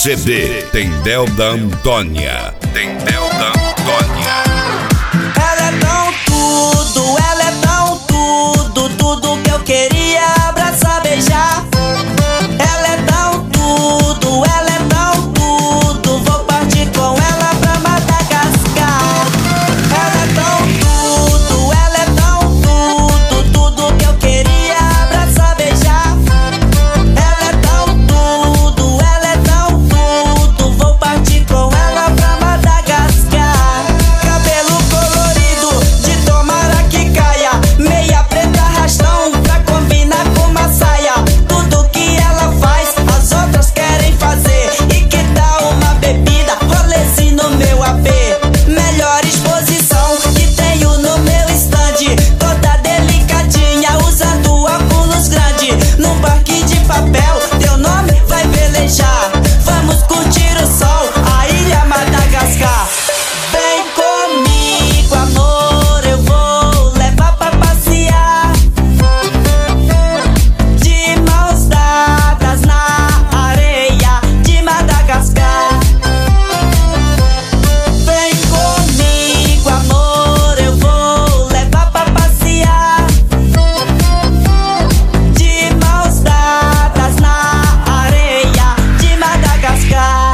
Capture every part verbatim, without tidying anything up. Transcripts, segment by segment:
C D Tendel da Antônia. Tendel da Antônia. Ela é tão tudo, ela é tão tudo, tudo que eu queria abraçar, beijar. Ela é tão tudo, ela é tão tudo, vou partir com ela pra Madagascar. Ela é tão tudo, ela é tão tudo, tudo que eu queria abraçar, beijar. Ela é tão tudo, ela é tão tudo, vou partir com ela pra Madagascar. Cabelo colorido, de tomara que caia, meia preta arrastão pra combinar com uma saia. Tudo que ela faz, as outras querem fazer. E que tal uma bebida, rolezinho no meu A P? Melhor exposição que tenho no meu stand, toda delicadinha, usando óculos grande. Num parque de papel, teu nome vai velejar. Vamos curtir o sol, a ilha Madagascar. Vem comigo, amor, eu vou levar pra passear, de mãos dadas na areia de Madagascar. Vem comigo, amor, eu vou levar pra passear, de mãos dadas na areia de Madagascar.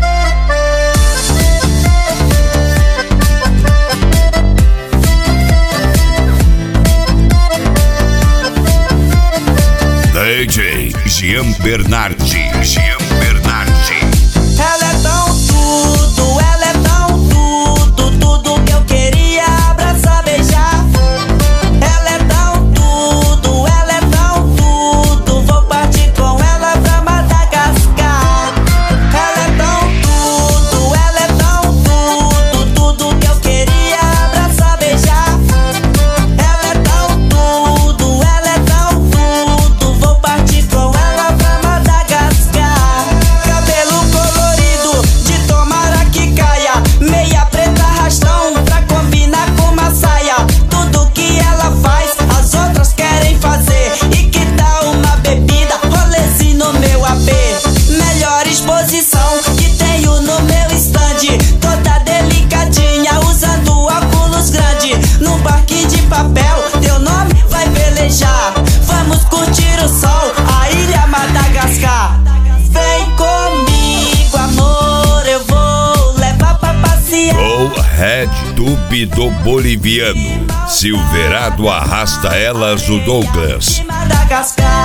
D J Jean Bernardi. Jean Bernardi. Ela é tão tudo, ela é tão tudo, tudo que eu queria abraçar, beijar. Ela é tão tudo, ela é tão tudo, vou partir com ela pra Madagascar. Ela é tão tudo, ela é tão tudo, tudo que eu queria abraçar, beijar. Ela é tão tudo, ela é tão tudo, vou partir com ela pra Madagascar. Cabelo colorido, de tomara que caia, meia preta arrastão pra combinar com uma saia. Tudo que ela faz, as outras querem fazer. E que tal uma bebida, rolezinho no meu A P? Melhor exposição que tenho no meu stand, toda delicadinha, usando óculos grande. Num parque de papel, teu nome vai velejar. Vamos curtir o sol, a ilha Madagascar. Vem comigo, amor, eu vou levar pra passear. Go Red Tube do boliviano. Silverado arrasta elas o Douglas. De Madagascar.